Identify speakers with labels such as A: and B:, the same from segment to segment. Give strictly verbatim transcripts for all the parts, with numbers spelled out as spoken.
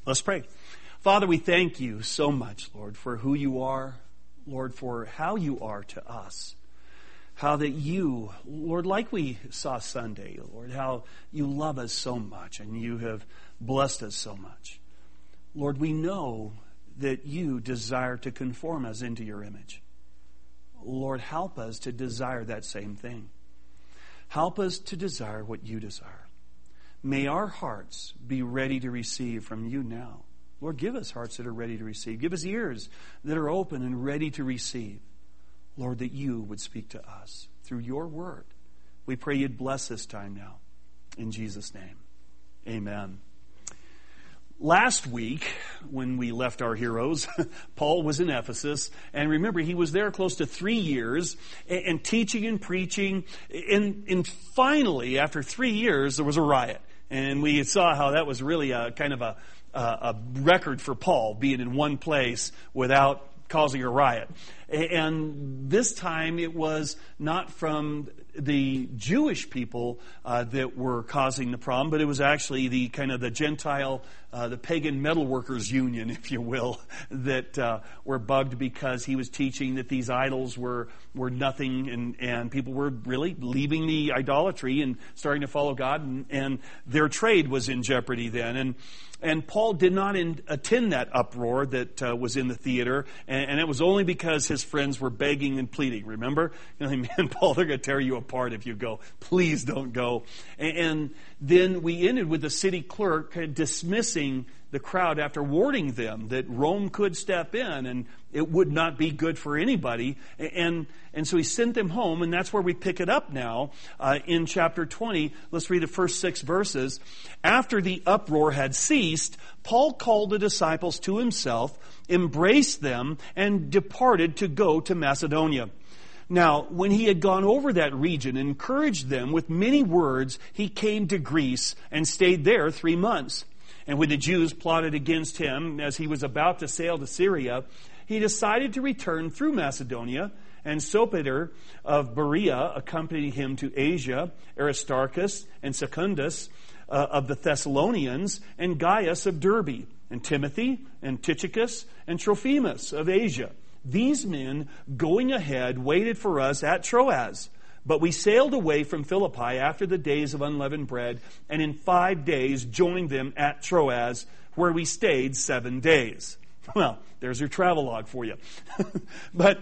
A: Let's pray. Father, we thank you so much, Lord, for who you are, Lord, for how you are to us. How that you, Lord, like we saw Sunday, Lord, how you love us so much and you have blessed us so much. Lord, we know that you desire to conform us into your image. Lord, help us to desire that same thing. Help us to desire what you desire. May our hearts be ready to receive from you now. Lord, give us hearts that are ready to receive. Give us ears that are open and ready to receive. Lord, that you would speak to us through your word. We pray you'd bless this time now. In Jesus' name, amen. Last week, when we left our heroes, Paul was in Ephesus. And remember, he was there close to three years and, and teaching and preaching. And, and finally, after three years, there was a riot. And we saw how that was really a kind of a, a, a record for Paul, being in one place without causing a riot. And this time it was not from the Jewish people uh, that were causing the problem, but it was actually the kind of the Gentile, uh, the pagan metalworkers union, if you will, that uh, were bugged because he was teaching that these idols were were nothing, and, and people were really leaving the idolatry and starting to follow God, and, and their trade was in jeopardy then. And And Paul did not in, attend that uproar that uh, was in the theater, and, and it was only because his friends were begging and pleading. Remember? You know, man, Paul, they're going to tear you apart if you go. Please don't go. And, and then we ended with the city clerk kind of dismissing the crowd after warning them that Rome could step in and it would not be good for anybody. And and so he sent them home, and that's where we pick it up now uh, in chapter twenty. Let's read the first six verses. After the uproar had ceased, Paul called the disciples to himself, embraced them, and departed to go to Macedonia. Now, when he had gone over that region and encouraged them with many words, he came to Greece and stayed there three months. And when the Jews plotted against him as he was about to sail to Syria, he decided to return through Macedonia, and Sopater of Berea accompanied him to Asia, Aristarchus and Secundus uh, of the Thessalonians, and Gaius of Derbe, and Timothy and Tychicus and Trophimus of Asia. These men, going ahead, waited for us at Troas. But we sailed away from Philippi after the days of unleavened bread, and in five days joined them at Troas, where we stayed seven days. Well, there's your travelogue for you. But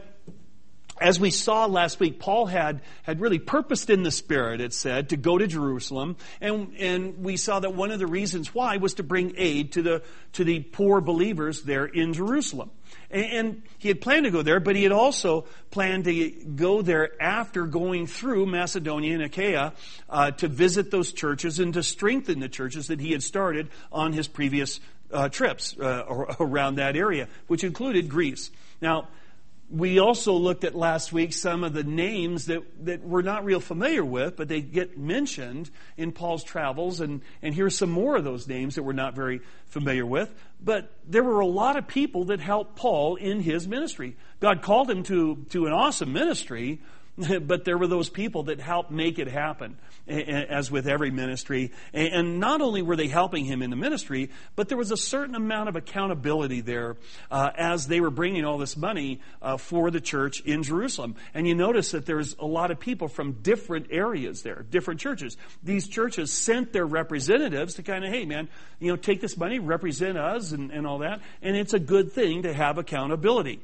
A: as we saw last week, Paul had, had really purposed in the Spirit, it said, to go to Jerusalem. And, and we saw that one of the reasons why was to bring aid to the, to the poor believers there in Jerusalem. And, and he had planned to go there, but he had also planned to go there after going through Macedonia and Achaia uh, to visit those churches and to strengthen the churches that he had started on his previous uh, trips uh, around that area, which included Greece. Now, we also looked at last week some of the names that, that we're not real familiar with, but they get mentioned in Paul's travels, and, and here's some more of those names that we're not very familiar with. But there were a lot of people that helped Paul in his ministry. God called him to, to an awesome ministry, but there were those people that helped make it happen, as with every ministry. And not only were they helping him in the ministry, but there was a certain amount of accountability there uh, as they were bringing all this money uh, for the church in Jerusalem. And you notice that there's a lot of people from different areas there, different churches. These churches sent their representatives to kind of, hey, man, you know, take this money, represent us, and, and all that. And it's a good thing to have accountability.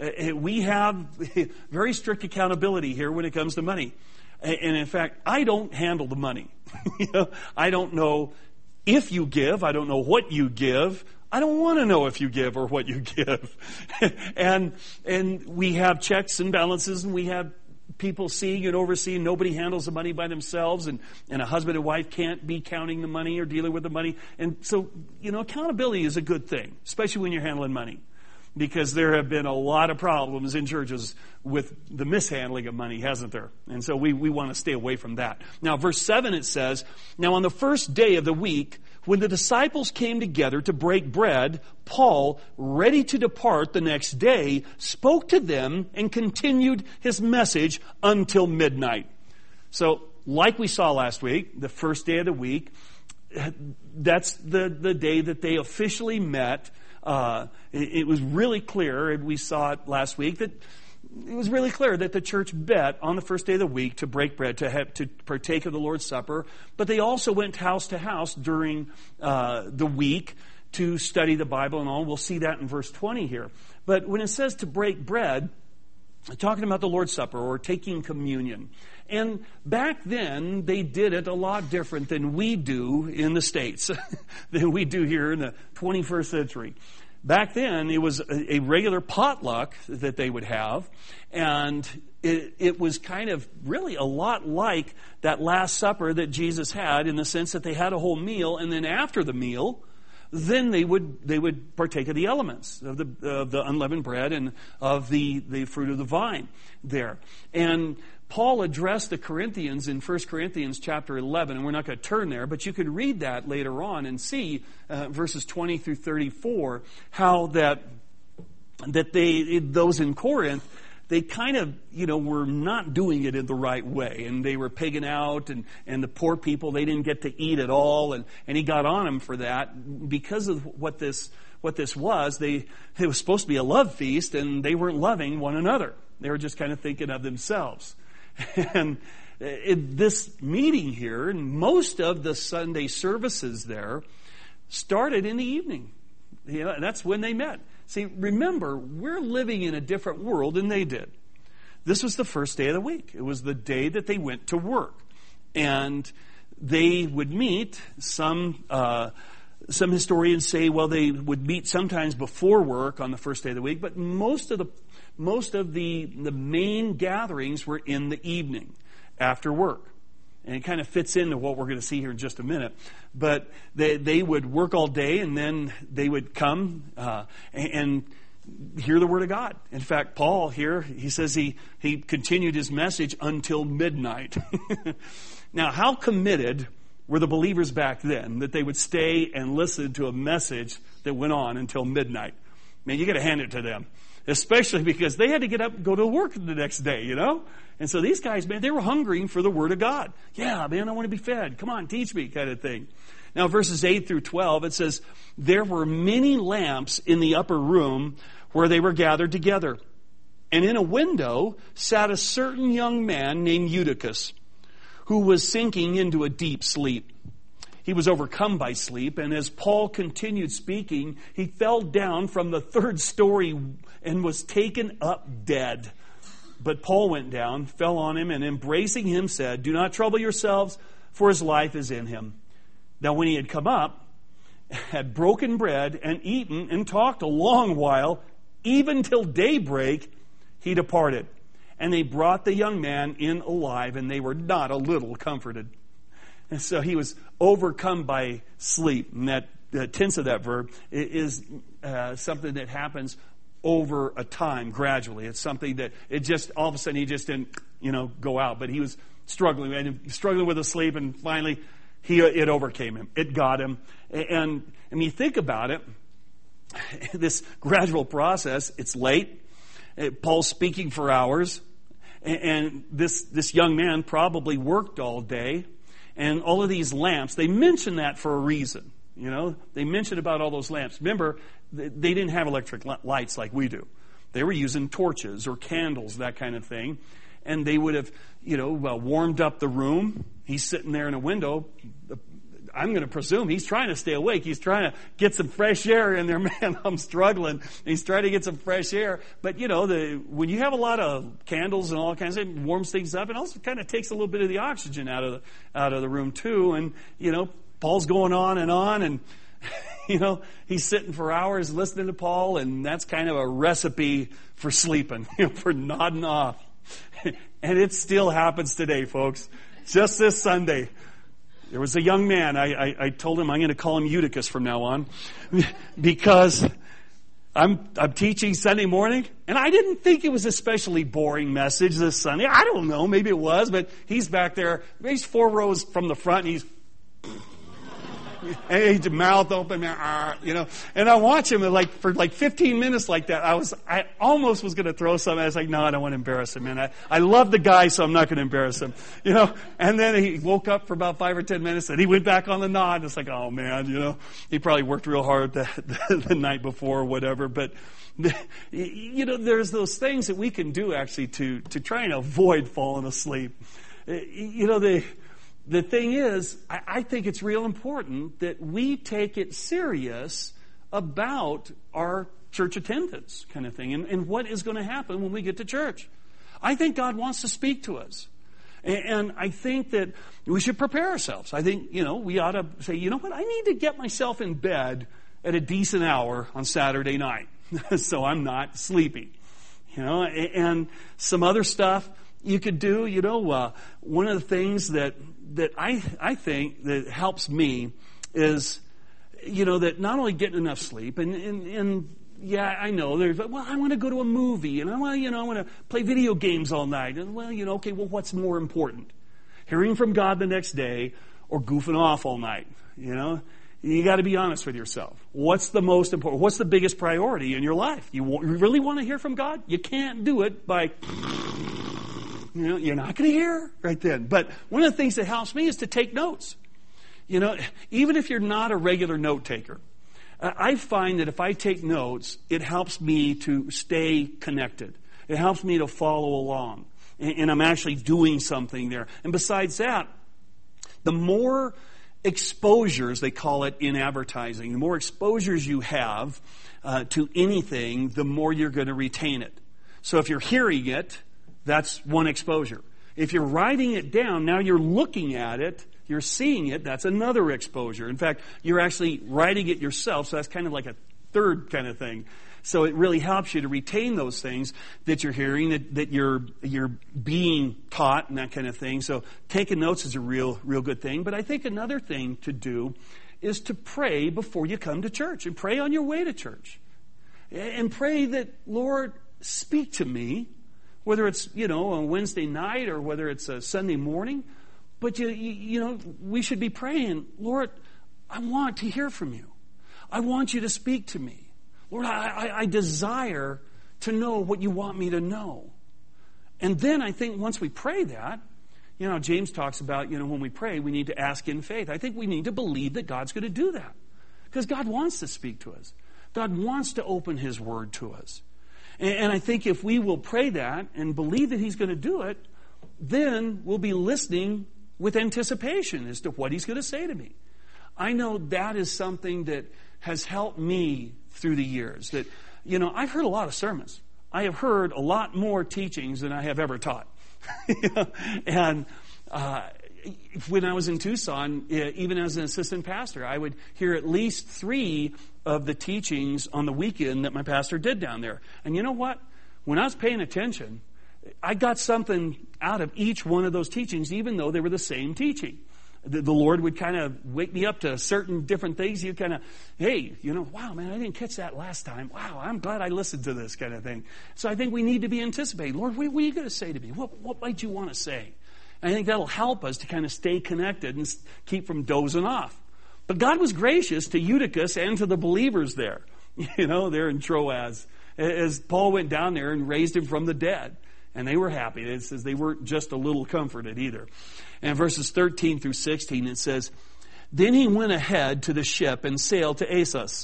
A: We have very strict accountability here when it comes to money. And in fact, I don't handle the money. you know, I don't know if you give. I don't know what you give. I don't want to know if you give or what you give. and and we have checks and balances, and we have people seeing and overseeing. Nobody handles the money by themselves, and, and a husband and wife can't be counting the money or dealing with the money. And so, you know, accountability is a good thing, especially when you're handling money. Because there have been a lot of problems in churches with the mishandling of money, hasn't there? And so we, we want to stay away from that. Now, verse seven, it says, Now on the first day of the week, when the disciples came together to break bread, Paul, ready to depart the next day, spoke to them and continued his message until midnight. So, like we saw last week, the first day of the week, that's the, the day that they officially met. Uh, it, it was really clear, and we saw it last week, that it was really clear that the church met on the first day of the week to break bread, to have, to partake of the Lord's Supper. But they also went house to house during uh, the week to study the Bible and all. We'll see that in verse twenty here. But when it says to break bread, talking about the Lord's Supper or taking communion. And back then, they did it a lot different than we do in the States, than we do here in the twenty-first century. Back then, it was a, a regular potluck that they would have, and it, it was kind of really a lot like that Last Supper that Jesus had, in the sense that they had a whole meal, and then after the meal, then they would they would partake of the elements of the of the unleavened bread and of the, the fruit of the vine there. And Paul addressed the Corinthians in First Corinthians chapter eleven, and we're not going to turn there, but you could read that later on and see uh, verses twenty through thirty-four, how that that they those in Corinth, they kind of, you know, were not doing it in the right way. And they were pigging out, and, and the poor people, they didn't get to eat at all. And, and he got on them for that because of what this what this was. They It was supposed to be a love feast, and they weren't loving one another. They were just kind of thinking of themselves. And in this meeting here, and most of the Sunday services there started in the evening. You know, that's when they met. See, remember, we're living in a different world than they did. This was the first day of the week. It was the day that they went to work. And they would meet. Some uh, some historians say, well, they would meet sometimes before work on the first day of the week, but most of the most of the, the main gatherings were in the evening after work. And it kind of fits into what we're going to see here in just a minute. But they they would work all day, and then they would come uh, and, and hear the Word of God. In fact, Paul here, he says he, he continued his message until midnight. Now, how committed were the believers back then that they would stay and listen to a message that went on until midnight? Man, you got to hand it to them. Especially because they had to get up and go to work the next day, you know? And so these guys, man, they were hungering for the Word of God. Yeah, man, I want to be fed. Come on, teach me, kind of thing. Now, verses eight through twelve, it says, there were many lamps in the upper room where they were gathered together. And in a window sat a certain young man named Eutychus, who was sinking into a deep sleep. He was overcome by sleep, and as Paul continued speaking, he fell down from the third story and was taken up dead. But Paul went down, fell on him, and embracing him said, do not trouble yourselves, for his life is in him. Now when he had come up, had broken bread and eaten and talked a long while, even till daybreak, he departed. And they brought the young man in alive, and they were not a little comforted. And so he was overcome by sleep. And that the tense of that verb is uh, something that happens over a time, gradually. It's something that it just, all of a sudden, he just didn't, you know, go out. But he was struggling, and struggling with the sleep, and finally, he it overcame him. It got him. And, and you think about it, this gradual process, it's late. Paul's speaking for hours. And this, this young man probably worked all day. And all of these lamps, they mention that for a reason. You know, they mention about all those lamps. Remember, they didn't have electric lights like we do. They were using torches or candles, that kind of thing. And they would have, you know, uh, warmed up the room. He's sitting there in a window. I'm going to presume he's trying to stay awake. He's trying to get some fresh air in there. Man, I'm struggling. He's trying to get some fresh air. But, you know, the when you have a lot of candles and all kinds of, it warms things up. It also kind of takes a little bit of the oxygen out of the, out of the room, too. And, you know, Paul's going on and on. And, you know, he's sitting for hours listening to Paul. And that's kind of a recipe for sleeping, you know, for nodding off. And it still happens today, folks. Just this Sunday. There was a young man, I, I, I told him I'm going to call him Eutychus from now on, because I'm, I'm teaching Sunday morning, and I didn't think it was a especially boring message this Sunday. I don't know, maybe it was, but he's back there, he's four rows from the front, and he's, and he's mouth open, you know. And I watch him and like for like fifteen minutes like that. I was, I almost was going to throw something. I was like, no, I don't want to embarrass him, man. I, I love the guy, so I'm not going to embarrass him, you know. And then he woke up for about five or ten minutes, and he went back on the nod. It's like, oh man, you know, he probably worked real hard the, the, the night before or whatever. But you know, there's those things that we can do actually to to try and avoid falling asleep. You know, the the thing is, I, I think it's real important that we take it serious about our church attendance kind of thing, and, and what is going to happen when we get to church. I think God wants to speak to us. And, and I think that we should prepare ourselves. I think, you know, we ought to say, you know what, I need to get myself in bed at a decent hour on Saturday night so I'm not sleepy. You know, and, and some other stuff you could do, you know, uh, one of the things that, that I, I think that helps me is, you know, that not only getting enough sleep, and, and, and yeah, I know, there's, well, I want to go to a movie, and I want, you know, I want to play video games all night, and well, you know, okay, well, what's more important? Hearing from God the next day or goofing off all night, you know? You got to be honest with yourself. What's the most important? What's the biggest priority in your life? You, want, you really want to hear from God? You can't do it by, you know, you're not going to hear right then. But one of the things that helps me is to take notes. You know, even if you're not a regular note taker, uh, I find that if I take notes, it helps me to stay connected. It helps me to follow along. And, and I'm actually doing something there. And besides that, the more exposures, they call it in advertising, the more exposures you have uh, to anything, the more you're going to retain it. So if you're hearing it, that's one exposure. If you're writing it down, now you're looking at it, you're seeing it, that's another exposure. In fact, you're actually writing it yourself, so that's kind of like a third kind of thing. So it really helps you to retain those things that you're hearing, that, that you're you're being taught and that kind of thing. So taking notes is a real, real good thing. But I think another thing to do is to pray before you come to church, and pray on your way to church. And pray that, Lord, speak to me, whether it's, you know, on Wednesday night or whether it's a Sunday morning. But, you, you, you know, we should be praying, Lord, I want to hear from you. I want you to speak to me. Lord, I, I, I desire to know what you want me to know. And then I think once we pray that, you know, James talks about, you know, when we pray, we need to ask in faith. I think we need to believe that God's going to do that. Because God wants to speak to us. God wants to open His Word to us. And, and I think if we will pray that and believe that He's going to do it, then we'll be listening with anticipation as to what He's going to say to me. I know that is something that has helped me through the years. That, you know, I've heard a lot of sermons. I have heard a lot more teachings than I have ever taught. You know? And uh, when I was in Tucson, even as an assistant pastor, I would hear at least three of the teachings on the weekend that my pastor did down there. And you know what? When I was paying attention, I got something out of each one of those teachings, even though they were the same teaching. The, the Lord would kind of wake me up to certain different things. You'd kind of, hey, you know, wow, man, I didn't catch that last time. Wow, I'm glad I listened to this kind of thing. So I think we need to be anticipating. Lord, what, what are you going to say to me? What, what might you want to say? And I think that'll help us to kind of stay connected and keep from dozing off. But God was gracious to Eutychus and to the believers there, you know, there in Troas, as Paul went down there and raised him from the dead. And they were happy. It says they weren't just a little comforted either. And verses thirteen through sixteen, it says, Then he went ahead to the ship and sailed to Assos.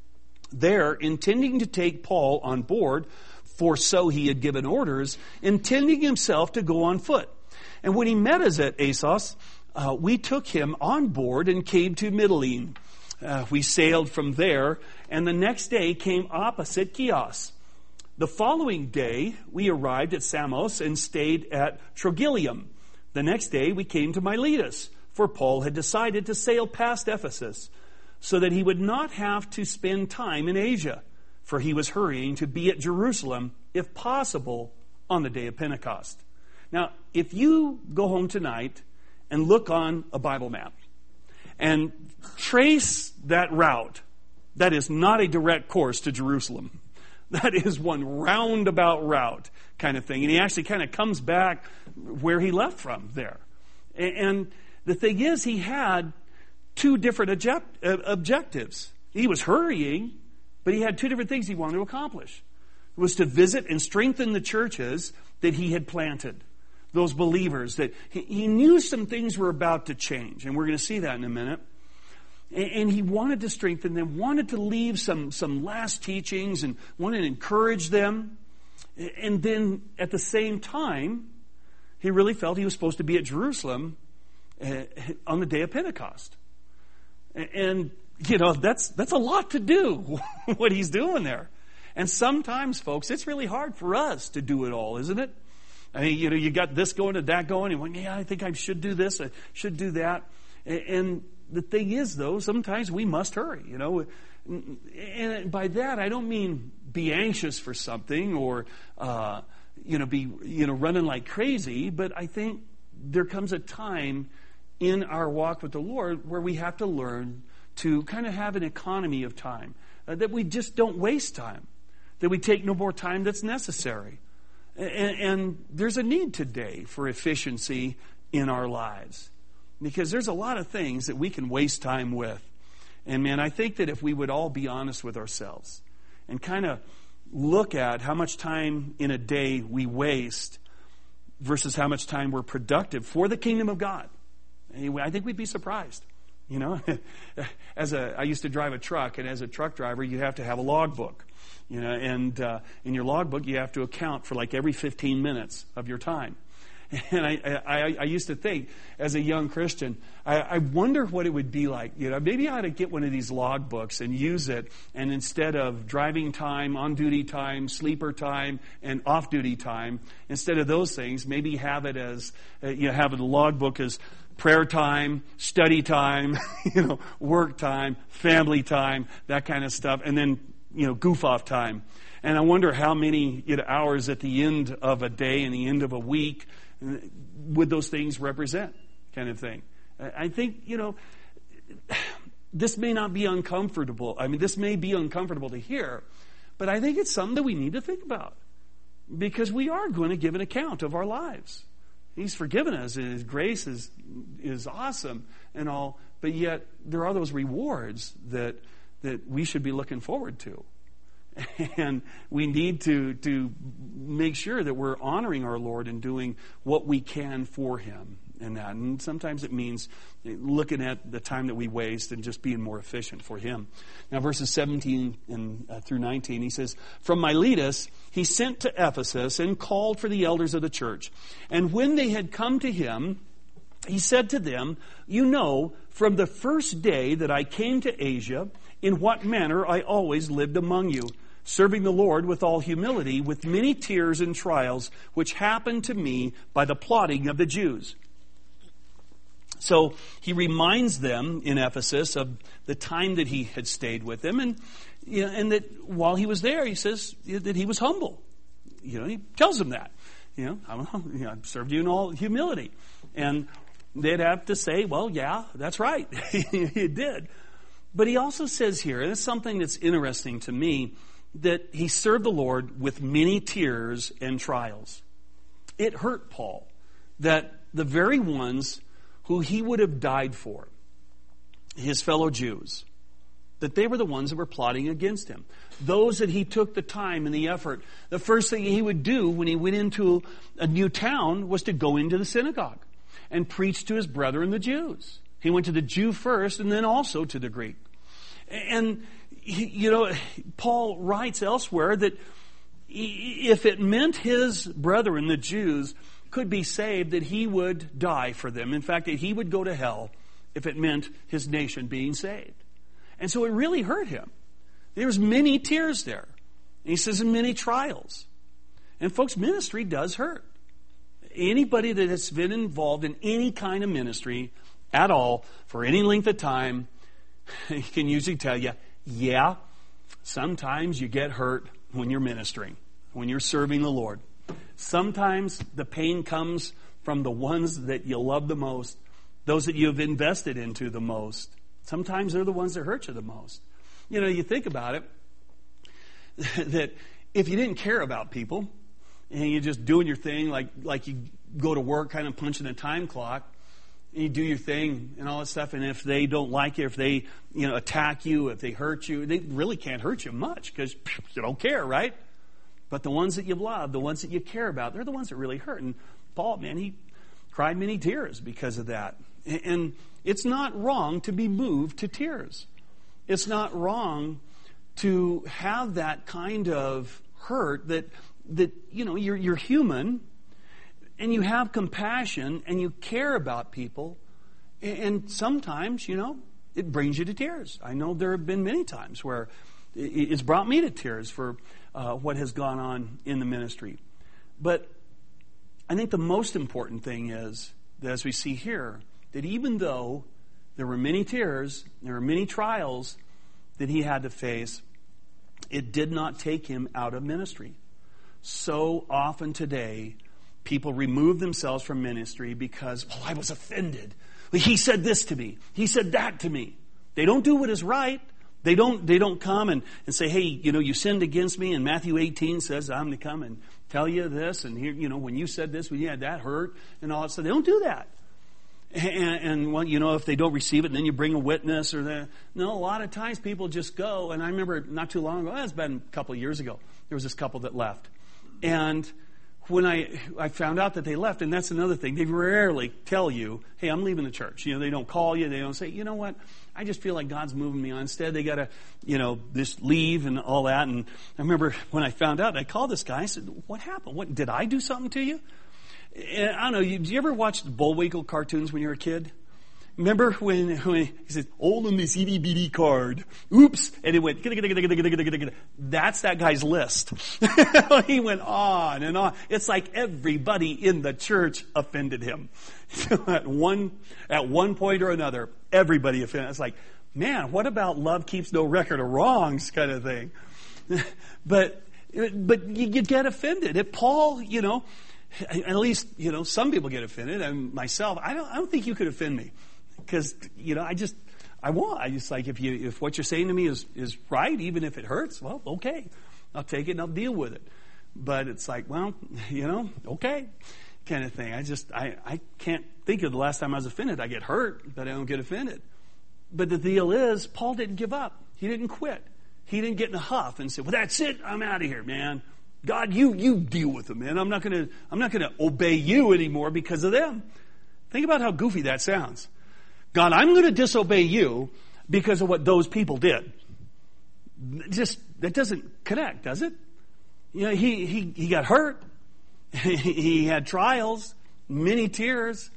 A: There, intending to take Paul on board, for so he had given orders, intending himself to go on foot. And when he met us at Assos, uh, we took him on board and came to Mytilene. Uh, we sailed from there, and the next day came opposite Chios. The following day, we arrived at Samos and stayed at Trogyllium. The next day, we came to Miletus, for Paul had decided to sail past Ephesus, so that he would not have to spend time in Asia, for he was hurrying to be at Jerusalem, if possible, on the day of Pentecost. Now, if you go home tonight and look on a Bible map and trace that route, that is not a direct course to Jerusalem. That is one roundabout route kind of thing. And he actually kind of comes back where he left from there. And the thing is, he had two different object, uh, objectives. He was hurrying, but he had two different things he wanted to accomplish. It was to visit and strengthen the churches that he had planted. Those believers that he, he knew some things were about to change. And we're going to see that in a minute. And, and he wanted to strengthen them, wanted to leave some, some last teachings and wanted to encourage them. And then at the same time, he really felt he was supposed to be at Jerusalem uh, on the day of Pentecost. And, you know, that's that's a lot to do, what he's doing there. And sometimes, folks, it's really hard for us to do it all, isn't it? I mean, you know, you got this going and that going, and well, yeah, I think I should do this, I should do that. And the thing is, though, sometimes we must hurry, you know. And by that, I don't mean be anxious for something or, uh, you know, be, you know, running like crazy, but I think there comes a time in our walk with the Lord where we have to learn to kind of have an economy of time, uh, that we just don't waste time, that we take no more time that's necessary. And, and there's a need today for efficiency in our lives because there's a lot of things that we can waste time with. And man, I think that if we would all be honest with ourselves and kind of look at how much time in a day we waste versus how much time we're productive for the kingdom of God, I think we'd be surprised. You know, as a, I used to drive a truck, and as a truck driver, you have to have a logbook. You know, and uh, in your logbook, you have to account for like every fifteen minutes of your time. And I, I, I used to think, as a young Christian, I, I wonder what it would be like. You know, maybe I ought to get one of these logbooks and use it, and instead of driving time, on-duty time, sleeper time, and off-duty time, instead of those things, maybe have it as, uh, you know, have the logbook as prayer time, study time, you know, work time, family time, that kind of stuff, and then, you know, goof off time. And I wonder how many, you know, hours at the end of a day and the end of a week would those things represent, kind of thing. I think, you know, this may not be uncomfortable. I mean, this may be uncomfortable to hear, but I think it's something that we need to think about because we are going to give an account of our lives. He's forgiven us, and His grace is is awesome and all, but yet there are those rewards that that we should be looking forward to. And we need to to make sure that we're honoring our Lord and doing what we can for Him in that. And sometimes it means looking at the time that we waste and just being more efficient for Him. Now, verses seventeen and uh, through nineteen, he says, "From Miletus he sent to Ephesus and called for the elders of the church. And when they had come to him, he said to them, 'You know, from the first day that I came to Asia, in what manner I always lived among you, serving the Lord with all humility, with many tears and trials, which happened to me by the plotting of the Jews.'" So he reminds them in Ephesus of the time that he had stayed with them, and you know, and that while he was there, he says that he was humble. You know, he tells them that. You know, I you know, I've served you in all humility, and they'd have to say, "Well, yeah, that's right, he did." But he also says here, and it's something that's interesting to me, that he served the Lord with many tears and trials. It hurt Paul that the very ones who he would have died for, his fellow Jews, that they were the ones that were plotting against him. Those that he took the time and the effort. The first thing he would do when he went into a new town was to go into the synagogue and preach to his brethren, the Jews. He went to the Jew first and then also to the Greek. And, you know, Paul writes elsewhere that if it meant his brethren, the Jews, could be saved, that he would die for them. In fact, that he would go to hell if it meant his nation being saved. And so it really hurt him. There was many tears there. And he says, and many trials. And folks, ministry does hurt. Anybody that has been involved in any kind of ministry at all for any length of time can usually tell you, yeah, sometimes you get hurt when you're ministering, when you're serving the Lord. Sometimes the pain comes from the ones that you love the most, those that you've invested into the most. Sometimes they're the ones that hurt you the most. You know, you think about it, that if you didn't care about people, and you're just doing your thing like, like you go to work kind of punching a time clock, and you do your thing and all that stuff. And if they don't like you, if they, you know, attack you, if they hurt you, they really can't hurt you much because you don't care, right? But the ones that you love, the ones that you care about, they're the ones that really hurt. And Paul, man, he cried many tears because of that. And it's not wrong to be moved to tears. It's not wrong to have that kind of hurt that, that you know, you're, you're human and you have compassion and you care about people. And sometimes, you know, it brings you to tears. I know there have been many times where it's brought me to tears for uh, what has gone on in the ministry. But I think the most important thing is that, as we see here, that even though there were many tears, there were many trials that he had to face, it did not take him out of ministry. So often today, people remove themselves from ministry because, oh, I was offended. He said this to me. He said that to me. They don't do what is right. They don't, they don't come and, and say, hey, you know, you sinned against me, and Matthew eighteen says I'm to come and tell you this, and here, you know, when you said this, when you had that hurt, and all that stuff. They don't do that. And, and well, you know, if they don't receive it, then you bring a witness or that. No, a lot of times people just go. And I remember not too long ago, it's been a couple of years ago, there was this couple that left. And when I I found out that they left, and that's another thing, they rarely tell you, hey, I'm leaving the church. You know, they don't call you. They don't say, you know what, I just feel like God's moving me on. Instead, they got to, you know, just leave and all that. And I remember when I found out, I called this guy. I said, what happened? What, did I do something to you? And I don't know, you, did you ever watch the Bullwinkle cartoons when you were a kid? Remember when, when he said, old on this itty bitty card. Oops. And it went, that's that guy's list. He went on and on. It's like everybody in the church offended him. at one, at one point or another, everybody offended. It's like, man, what about love keeps no record of wrongs kind of thing? but, but you, you get offended. At Paul, you know, at least, you know, some people get offended, and myself, I don't, I don't think you could offend me. Because, you know, I just, I won't. I just like, if you, if what you're saying to me is, is right, even if it hurts, well, okay. I'll take it and I'll deal with it. But it's like, well, you know, okay, kind of thing. I just, I, I can't think of the last time I was offended. I get hurt, but I don't get offended. But the deal is, Paul didn't give up. He didn't quit. He didn't get in a huff and say, well, that's it. I'm out of here, man. God, you, you deal with them, man. I'm not going to, I'm not going to obey you anymore because of them. Think about how goofy that sounds. God, I'm going to disobey you because of what those people did. Just, that doesn't connect, does it? You know, he, he, he got hurt. He had trials, many tears,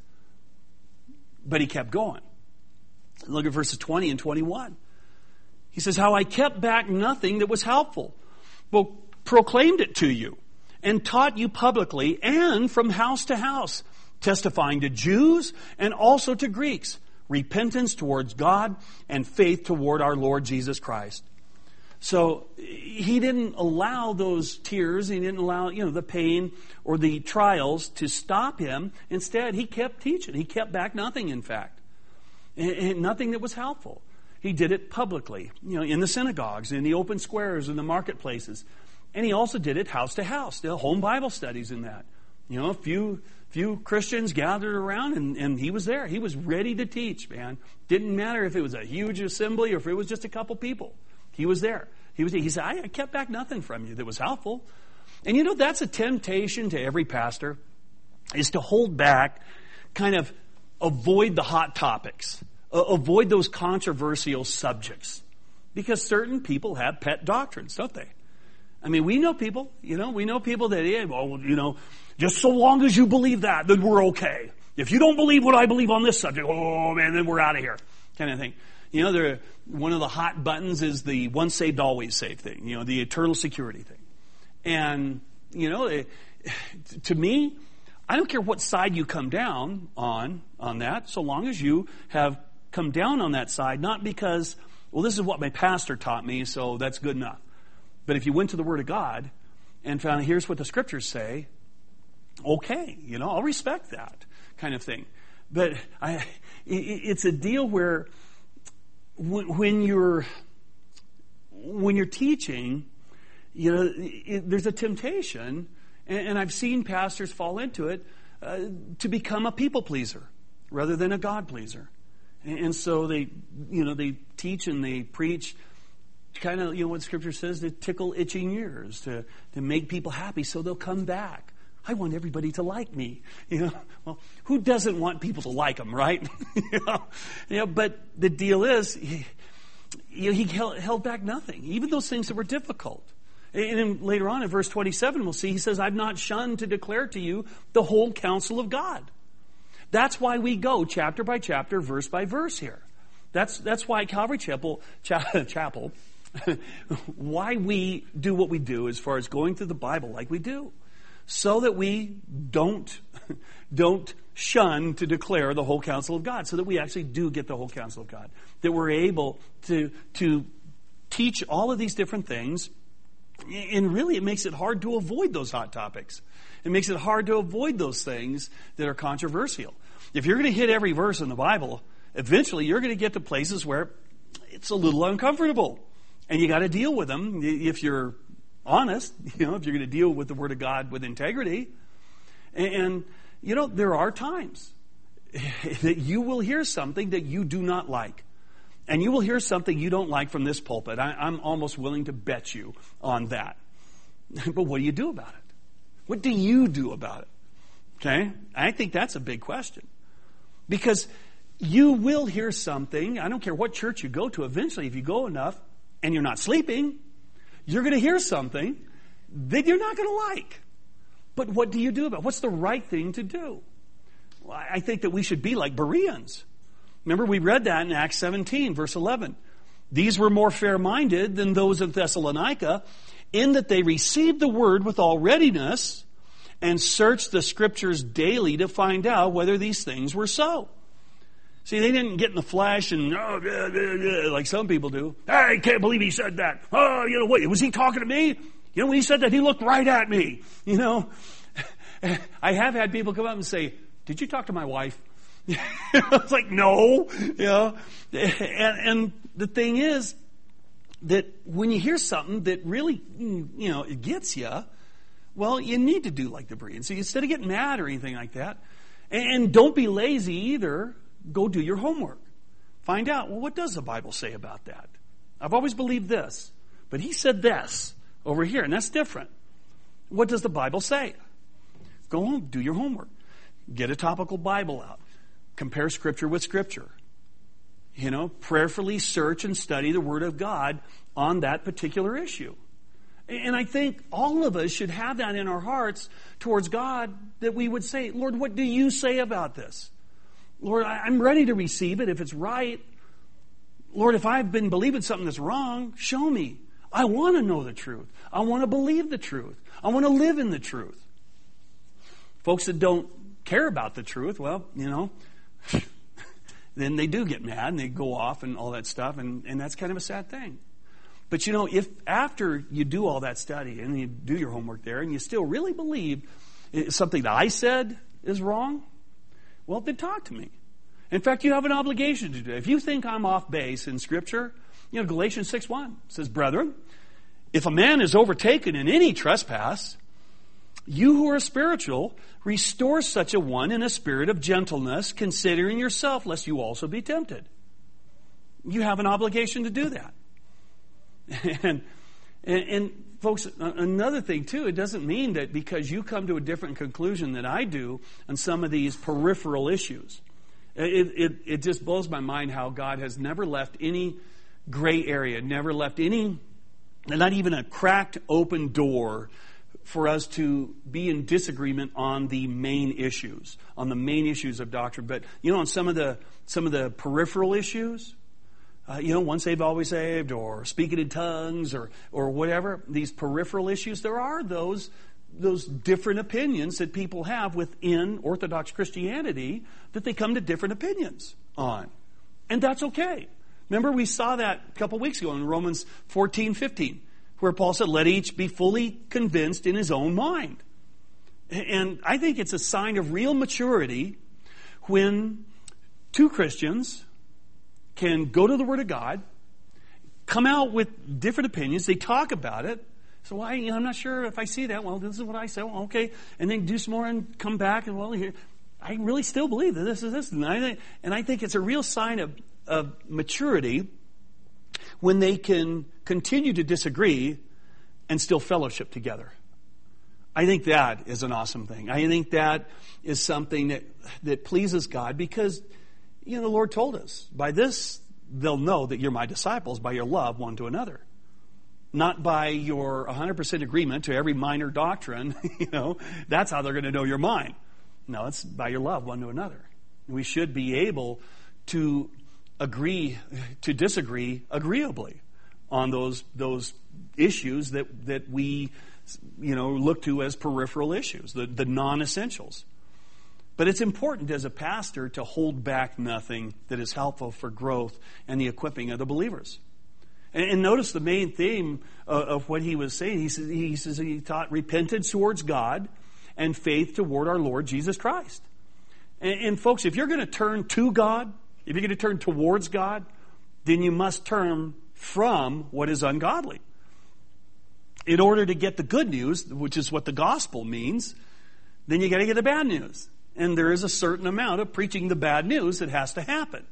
A: but he kept going. Look at verses twenty and twenty-one. He says, how I kept back nothing that was helpful, but proclaimed it to you and taught you publicly and from house to house, testifying to Jews and also to Greeks, repentance towards God and faith toward our Lord Jesus Christ. So he didn't allow those tears, he didn't allow, you know, the pain or the trials to stop him. Instead, he kept teaching. He kept back nothing, in fact. And nothing that was helpful. He did it publicly, you know, in the synagogues, in the open squares, in the marketplaces. And he also did it house to house, the home Bible studies in that. You know, a few few Christians gathered around, and, and he was there. He was ready to teach, man. Didn't matter if it was a huge assembly or if it was just a couple people. He was there. He was. He said, I kept back nothing from you that was helpful. And you know, that's a temptation to every pastor, is to hold back, kind of avoid the hot topics, uh, avoid those controversial subjects. Because certain people have pet doctrines, don't they? I mean, we know people, you know, we know people that, yeah, well, you know, just so long as you believe that, then we're okay. If you don't believe what I believe on this subject, oh man, then we're out of here, kind of thing. You know, there, one of the hot buttons is the once saved, always saved thing, you know, the eternal security thing. And, you know, it, to me, I don't care what side you come down on, on that, so long as you have come down on that side, not because, well, this is what my pastor taught me, so that's good enough. But if you went to the Word of God and found, here's what the Scriptures say, okay, you know, I'll respect that kind of thing. But I, it's a deal where when you're when you're teaching, you know, it, there's a temptation, and, and I've seen pastors fall into it, uh, to become a people pleaser, rather than a God pleaser. And, and so they, you know, they teach and they preach kind of, you know, what Scripture says, to tickle itching ears, to, to make people happy so they'll come back. I want everybody to like me. You know, well, who doesn't want people to like them, right? you know, you know, but the deal is, he, you know, he held, held back nothing, even those things that were difficult. And then later on in verse twenty-seven, we'll see, he says, I've not shunned to declare to you the whole counsel of God. That's why we go chapter by chapter, verse by verse here. That's, that's why Calvary Chapel, cha- Chapel, why we do what we do as far as going through the Bible like we do. So that we don't, don't shun to declare the whole counsel of God. So that we actually do get the whole counsel of God. That we're able to, to teach all of these different things. And really it makes it hard to avoid those hot topics. It makes it hard to avoid those things that are controversial. If you're going to hit every verse in the Bible, eventually you're going to get to places where it's a little uncomfortable. And you got to deal with them if you're honest, you know, if you're going to deal with the Word of God with integrity. And, and, you know, there are times that you will hear something that you do not like. And you will hear something you don't like from this pulpit. I, I'm almost willing to bet you on that. But what do you do about it? What do you do about it? Okay? I think that's a big question. Because you will hear something, I don't care what church you go to, eventually if you go enough and you're not sleeping, you're going to hear something that you're not going to like. But what do you do about it? What's the right thing to do? Well, I think that we should be like Bereans. Remember, we read that in Acts seventeen, verse eleven. These were more fair-minded than those of Thessalonica, in that they received the word with all readiness and searched the Scriptures daily to find out whether these things were so. See, they didn't get in the flesh and, oh, blah, blah, blah, like some people do. I can't believe he said that. Oh, you know, what, was he talking to me? You know, when he said that, he looked right at me. You know, I have had people come up and say, did you talk to my wife? I was like, no. You know, and, and the thing is that when you hear something that really, you know, it gets you, well, you need to do like the Bereans. So instead of getting mad or anything like that, and, and don't be lazy either. Go do your homework. Find out, well, what does the Bible say about that? I've always believed this, but he said this over here, and that's different. What does the Bible say? Go home, do your homework. Get a topical Bible out. Compare Scripture with Scripture. You know, prayerfully search and study the Word of God on that particular issue. And I think all of us should have that in our hearts towards God, that we would say, Lord, what do you say about this? Lord, I'm ready to receive it if it's right. Lord, if I've been believing something that's wrong, show me. I want to know the truth. I want to believe the truth. I want to live in the truth. Folks that don't care about the truth, well, you know, then they do get mad and they go off and all that stuff, and, and that's kind of a sad thing. But you know, if after you do all that study and you do your homework there and you still really believe something that I said is wrong, well, then talk to me. In fact, you have an obligation to do it. If you think I'm off base in Scripture, you know, Galatians six one says, brethren, if a man is overtaken in any trespass, you who are spiritual, restore such a one in a spirit of gentleness, considering yourself, lest you also be tempted. You have an obligation to do that. And, and, and folks, another thing too, it doesn't mean that because you come to a different conclusion than I do on some of these peripheral issues. It, it, it just blows my mind how God has never left any gray area, never left any, not even a cracked open door for us to be in disagreement on the main issues, on the main issues of doctrine. But, you know, on some of the, some of the peripheral issues, Uh, you know, once saved, always saved, or speaking in tongues, or or whatever, these peripheral issues, there are those those different opinions that people have within Orthodox Christianity that they come to different opinions on. And that's okay. Remember, we saw that a couple weeks ago in Romans fourteen fifteen, where Paul said, let each be fully convinced in his own mind. And I think it's a sign of real maturity when two Christians can go to the Word of God, come out with different opinions, they talk about it. So, well, I, you know, I'm not sure if I see that. Well, this is what I say. Well, okay. And then do some more and come back. And, well, here. I really still believe that this is this. And I think, and I think it's a real sign of, of maturity when they can continue to disagree and still fellowship together. I think that is an awesome thing. I think that is something that, that pleases God because, you know, the Lord told us, by this they'll know that you're my disciples, by your love one to another. Not by your one hundred percent agreement to every minor doctrine, you know, that's how they're going to know you're mine. No, it's by your love one to another. We should be able to agree, to disagree agreeably on those those issues that, that we, you know, look to as peripheral issues, the, the non-essentials. But it's important as a pastor to hold back nothing that is helpful for growth and the equipping of the believers. And, and notice the main theme of, of what he was saying. He says, he says he taught repentance towards God and faith toward our Lord Jesus Christ. And, and folks, if you're going to turn to God, if you're going to turn towards God, then you must turn from what is ungodly. In order to get the good news, which is what the gospel means, then you got to get the bad news. And there is a certain amount of preaching the bad news that has to happen.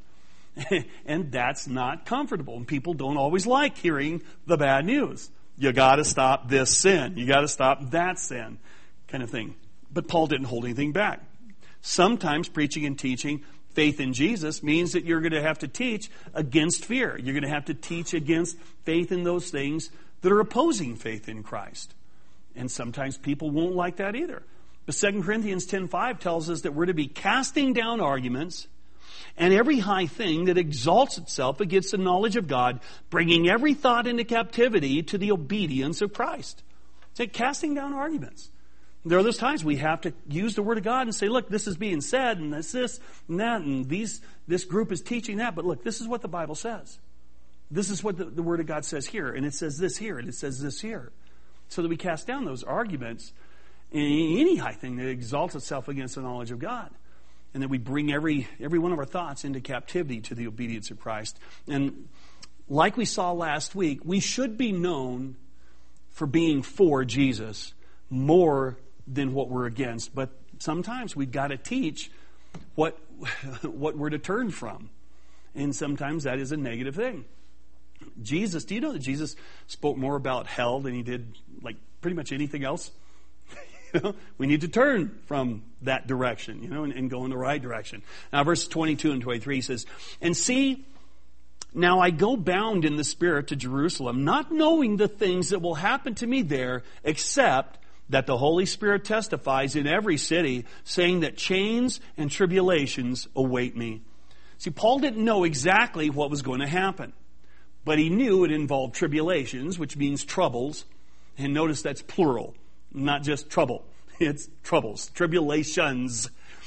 A: And that's not comfortable. And people don't always like hearing the bad news. You got to stop this sin. You got to stop that sin, kind of thing. But Paul didn't hold anything back. Sometimes preaching and teaching faith in Jesus means that you're going to have to teach against fear. You're going to have to teach against faith in those things that are opposing faith in Christ. And sometimes people won't like that either. But Second Corinthians ten five tells us that we're to be casting down arguments and every high thing that exalts itself against the knowledge of God, bringing every thought into captivity to the obedience of Christ. It's like casting down arguments. There are those times we have to use the Word of God and say, look, this is being said, and this, this, and that, and these, this group is teaching that, but look, this is what the Bible says. This is what the, the Word of God says here, and it says this here, and it says this here. So that we cast down those arguments and any high thing that exalts itself against the knowledge of God. And that we bring every every one of our thoughts into captivity to the obedience of Christ. And like we saw last week, we should be known for being for Jesus more than what we're against. But sometimes we've got to teach what what we're to turn from. And sometimes that is a negative thing. Jesus, do you know that Jesus spoke more about hell than he did like pretty much anything else? You know, we need to turn from that direction, you know, and, and go in the right direction. Now, verse twenty-two and twenty-three says, and see, now I go bound in the Spirit to Jerusalem, not knowing the things that will happen to me there, except that the Holy Spirit testifies in every city, saying that chains and tribulations await me. See, Paul didn't know exactly what was going to happen, but he knew it involved tribulations, which means troubles. And notice that's plural. Not just trouble. It's troubles, tribulations,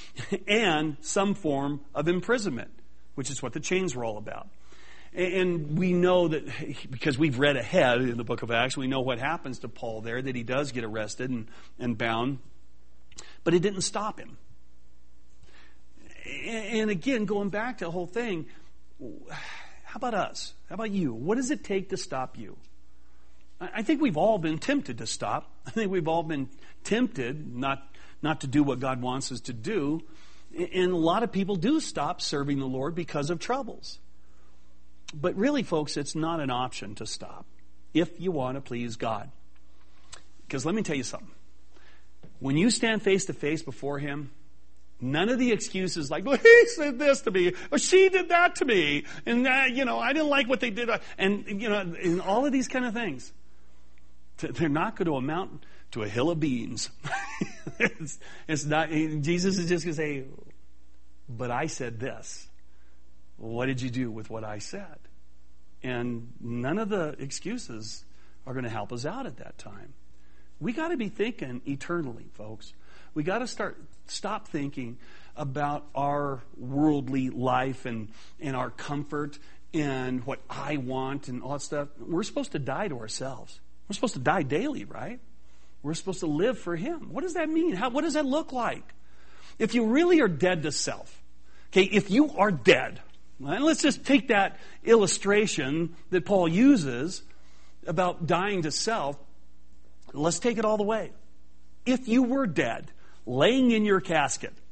A: and some form of imprisonment, which is what the chains were all about. And we know that, because we've read ahead in the book of Acts, we know what happens to Paul there, that he does get arrested and, and bound. But it didn't stop him. And again, going back to the whole thing, how about us? How about you? What does it take to stop you? I think we've all been tempted to stop. I think we've all been tempted not, not to do what God wants us to do. And a lot of people do stop serving the Lord because of troubles. But really, folks, it's not an option to stop if you want to please God. Because let me tell you something. When you stand face to face before Him, none of the excuses like, well, he said this to me, or she did that to me, and, uh, you know, I didn't like what they did, and, you know, and all of these kind of things. They're not going to amount to a hill of beans. it's, it's not. Jesus is just going to say, but I said this. What did you do with what I said? And none of the excuses are going to help us out at that time. We got to be thinking eternally, folks. We got to start stop thinking about our worldly life and, and our comfort and what I want and all that stuff. We're supposed to die to ourselves. We're supposed to die daily, right? We're supposed to live for Him. What does that mean? How, what does that look like? If you really are dead to self, okay, if you are dead, and let's just take that illustration that Paul uses about dying to self, let's take it all the way. If you were dead, laying in your casket,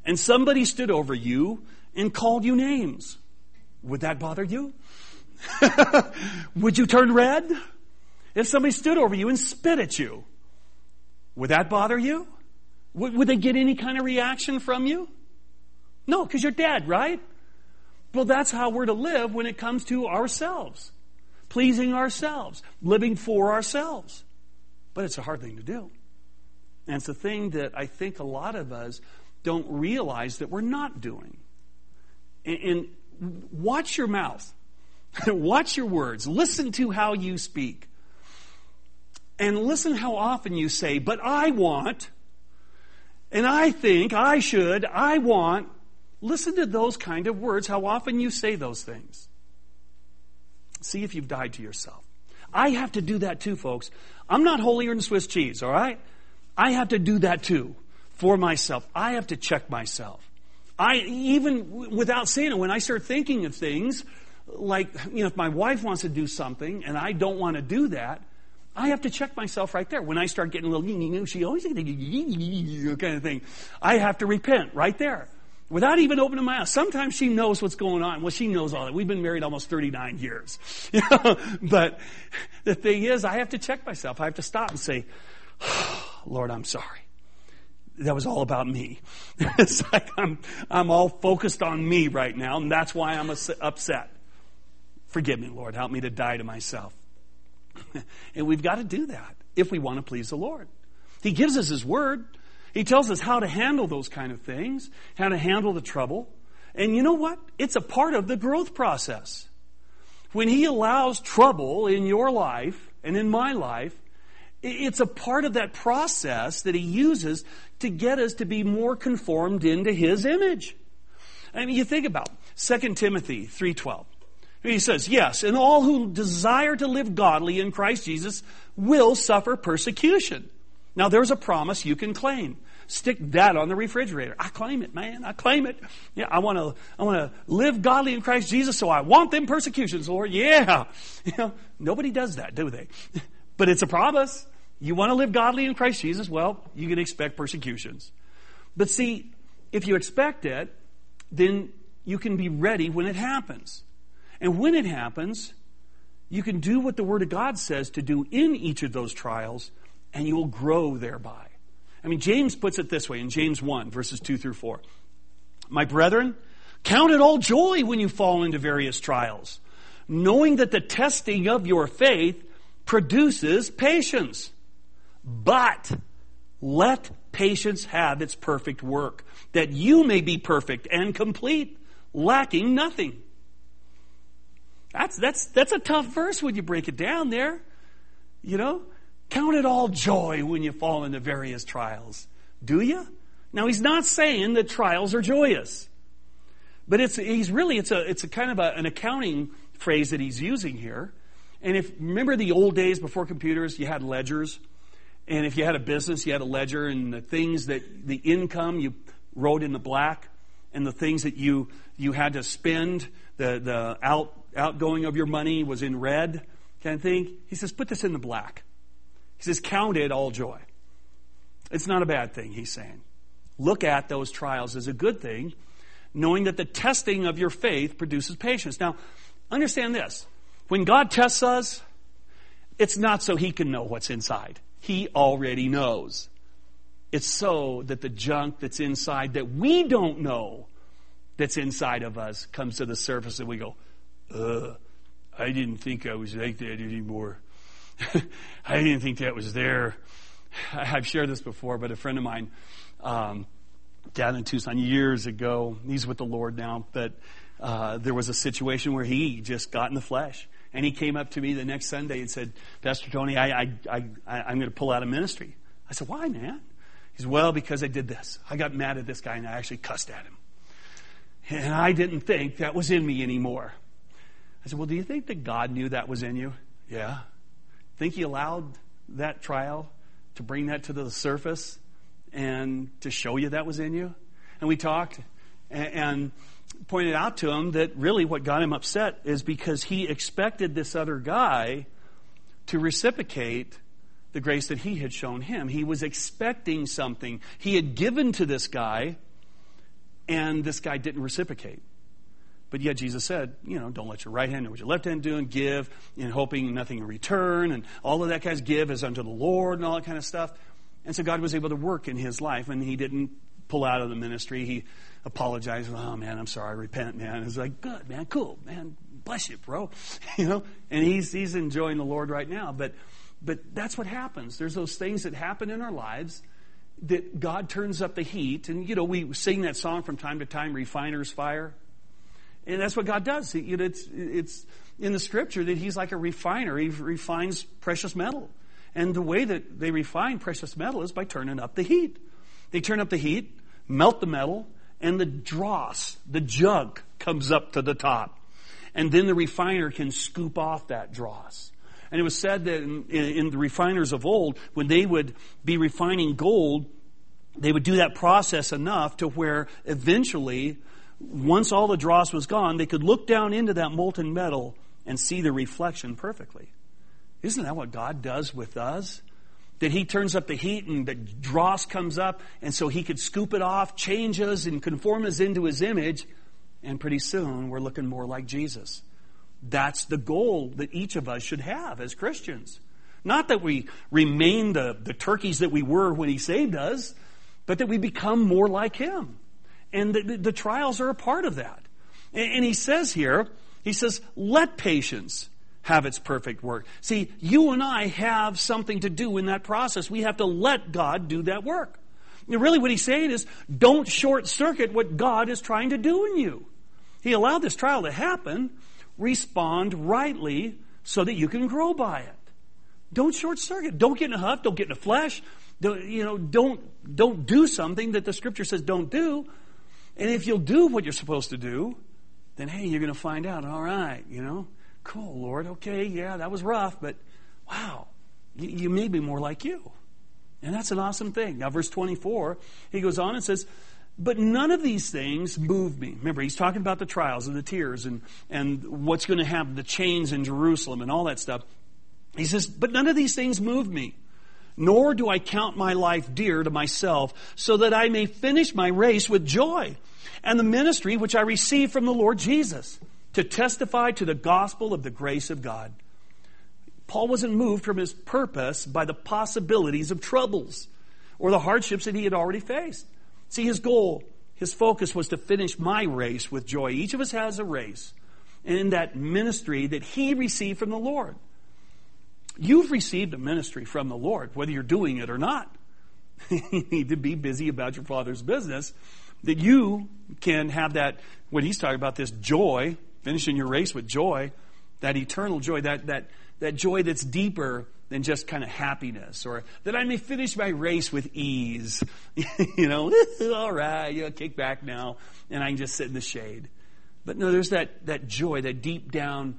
A: and somebody stood over you and called you names, would that bother you? Would you turn red? If somebody stood over you and spit at you, would that bother you? Would, would they get any kind of reaction from you? No, because you're dead, right? Well, that's how we're to live when it comes to ourselves. Pleasing ourselves. Living for ourselves. But it's a hard thing to do. And it's a thing that I think a lot of us don't realize that we're not doing. And, and watch your mouth. Watch your words. Listen to how you speak. And listen how often you say, but I want, and I think, I should, I want. Listen to those kind of words, how often you say those things. See if you've died to yourself. I have to do that too, folks. I'm not holier than Swiss cheese, all right? I have to do that too for myself. I have to check myself. I, even without saying it, when I start thinking of things, like, you know, if my wife wants to do something and I don't want to do that, I have to check myself right there. When I start getting a little, she always kind of thing, I have to repent right there. Without even opening my mouth. Sometimes she knows what's going on. Well, she knows all that. We've been married almost thirty-nine years. You know? But the thing is, I have to check myself. I have to stop and say, oh, Lord, I'm sorry. That was all about me. It's like I'm, I'm all focused on me right now, and that's why I'm upset. Forgive me, Lord. Help me to die to myself. And we've got to do that if we want to please the Lord. He gives us His Word. He tells us how to handle those kind of things, how to handle the trouble. And you know what? It's a part of the growth process. When He allows trouble in your life and in my life, it's a part of that process that He uses to get us to be more conformed into His image. I mean, you think about Second Timothy three twelve. He says, yes, and all who desire to live godly in Christ Jesus will suffer persecution. Now, there's a promise you can claim. Stick that on the refrigerator. I claim it, man. I claim it. Yeah, I want to. I want to live godly in Christ Jesus, so I want them persecutions, Lord. Yeah, you know, nobody does that, do they? But it's a promise. You want to live godly in Christ Jesus? Well, you can expect persecutions. But see, if you expect it, then you can be ready when it happens. And when it happens, you can do what the Word of God says to do in each of those trials, and you will grow thereby. I mean, James puts it this way in James one, verses two through four. My brethren, count it all joy when you fall into various trials, knowing that the testing of your faith produces patience. But let patience have its perfect work, that you may be perfect and complete, lacking nothing. That's, that's, that's a tough verse when you break it down there. You know? Count it all joy when you fall into various trials. Do you? Now, he's not saying that trials are joyous. But it's he's really, it's a it's a kind of a, an accounting phrase that he's using here. And if, remember the old days before computers, you had ledgers. And if you had a business, you had a ledger. And the things that, the income you wrote in the black. And the things that you, you had to spend, the, the out, outgoing of your money was in red kind of thing. He says, put this in the black. He says, count it all joy. It's not a bad thing, he's saying. Look at those trials as a good thing, knowing that the testing of your faith produces patience. Now, understand this. When God tests us, it's not so He can know what's inside. He already knows. It's so that the junk that's inside that we don't know that's inside of us comes to the surface and we go, ugh, I didn't think I was like that anymore. I didn't think that was there. I've shared this before, but a friend of mine um, down in Tucson years ago, he's with the Lord now, but uh, there was a situation where he just got in the flesh. And he came up to me the next Sunday and said, Pastor Tony, I, I, I, I, I'm going to pull out of ministry. I said, why, man? He said, well, because I did this. I got mad at this guy and I actually cussed at him. And I didn't think that was in me anymore. I said, well, do you think that God knew that was in you? Yeah. Think He allowed that trial to bring that to the surface and to show you that was in you? And we talked and, and pointed out to him that really what got him upset is because he expected this other guy to reciprocate the grace that he had shown him. He was expecting something. He had given to this guy And this guy didn't reciprocate. But yet Jesus said, you know, don't let your right hand know what your left hand do, and give in hoping nothing in return, and all of that kind of give as unto the Lord and all that kind of stuff. And so God was able to work in his life, and he didn't pull out of the ministry. He apologized. Oh, man, I'm sorry. Repent, man. It's like, good, man. Cool, man. Bless you, bro. You know, and he's he's enjoying the Lord right now. But but that's what happens. There's those things that happen in our lives that God turns up the heat. And, you know, we sing that song from time to time, Refiner's Fire. And that's what God does. He, you know, it's, it's in the Scripture that he's like a refiner. He refines precious metal. And the way that they refine precious metal is by turning up the heat. They turn up the heat, melt the metal, and the dross, the jug, comes up to the top. And then the refiner can scoop off that dross. And it was said that in, in the refiners of old, when they would be refining gold, they would do that process enough to where eventually, once all the dross was gone, they could look down into that molten metal and see the reflection perfectly. Isn't that what God does with us? That he turns up the heat and the dross comes up, and so he could scoop it off, change us, and conform us into his image, and pretty soon we're looking more like Jesus. That's the goal that each of us should have as Christians. Not that we remain the, the turkeys that we were when he saved us, but that we become more like him. And the, the, the trials are a part of that. And, and he says here, he says, let patience have its perfect work. See, you and I have something to do in that process. We have to let God do that work. And really what he's saying is, don't short circuit what God is trying to do in you. He allowed this trial to happen. Respond rightly so that you can grow by it. Don't short circuit. Don't get in a huff. Don't get in a flesh. Don't, you know, don't, don't do something that the Scripture says don't do. And if you'll do what you're supposed to do, then hey, you're going to find out, all right, you know, cool, Lord, okay, yeah, that was rough, but wow, you, you made me more like you. And that's an awesome thing. Now, verse twenty-four, he goes on and says, but none of these things move me. Remember, he's talking about the trials and the tears and, and what's going to happen, the chains in Jerusalem and all that stuff. He says, but none of these things move me, nor do I count my life dear to myself, so that I may finish my race with joy and the ministry which I received from the Lord Jesus, to testify to the gospel of the grace of God. Paul wasn't moved from his purpose by the possibilities of troubles or the hardships that he had already faced. See, his goal, his focus was to finish my race with joy. Each of us has a race, and in that ministry that he received from the Lord. You've received a ministry from the Lord, whether you're doing it or not. You need to be busy about your Father's business, that you can have that, what he's talking about, this joy, finishing your race with joy, that eternal joy, that that that joy that's deeper than just kind of happiness, or that I may finish my race with ease. You know, all right, you know, kick back now, and I can just sit in the shade. But no, there's that that joy, that deep down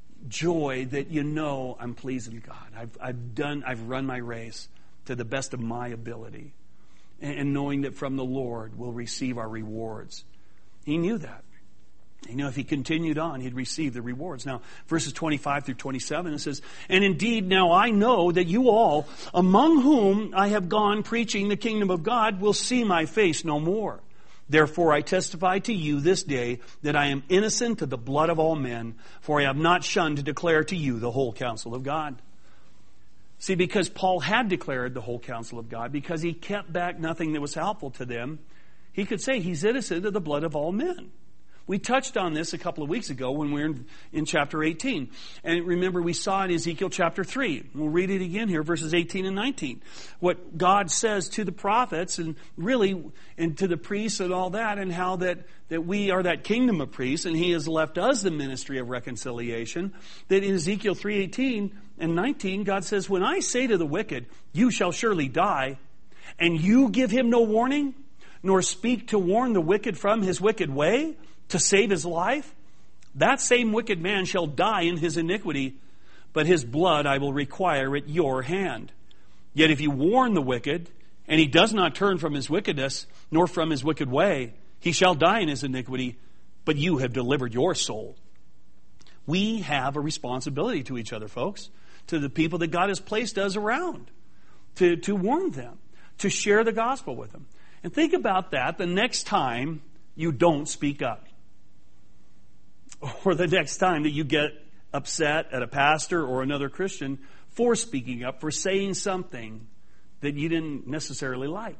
A: joy that you know I'm pleasing God. I've I've done, I've run my race to the best of my ability, and, and knowing that from the Lord we'll receive our rewards. He knew that. You know, if he continued on, he'd receive the rewards. Now, verses twenty-five through twenty-seven, it says, and indeed now I know that you all, among whom I have gone preaching the kingdom of God, will see my face no more. Therefore I testify to you this day that I am innocent of the blood of all men, for I have not shunned to declare to you the whole counsel of God. See, because Paul had declared the whole counsel of God, because he kept back nothing that was helpful to them, he could say he's innocent of the blood of all men. We touched on this a couple of weeks ago when we were in, in chapter eighteen. And remember, we saw in Ezekiel chapter three. We'll read it again here, verses eighteen and nineteen. What God says to the prophets and really and to the priests and all that, and how that, that we are that kingdom of priests, and he has left us the ministry of reconciliation. That in Ezekiel three eighteen and nineteen, God says, when I say to the wicked, you shall surely die, and you give him no warning, nor speak to warn the wicked from his wicked way, to save his life, that same wicked man shall die in his iniquity, but his blood I will require at your hand. Yet if you warn the wicked, and he does not turn from his wickedness, nor from his wicked way, he shall die in his iniquity, but you have delivered your soul. We have a responsibility to each other, folks, to the people that God has placed us around, to, to warn them, to share the gospel with them. And think about that the next time you don't speak up. Or the next time that you get upset at a pastor or another Christian for speaking up, for saying something that you didn't necessarily like.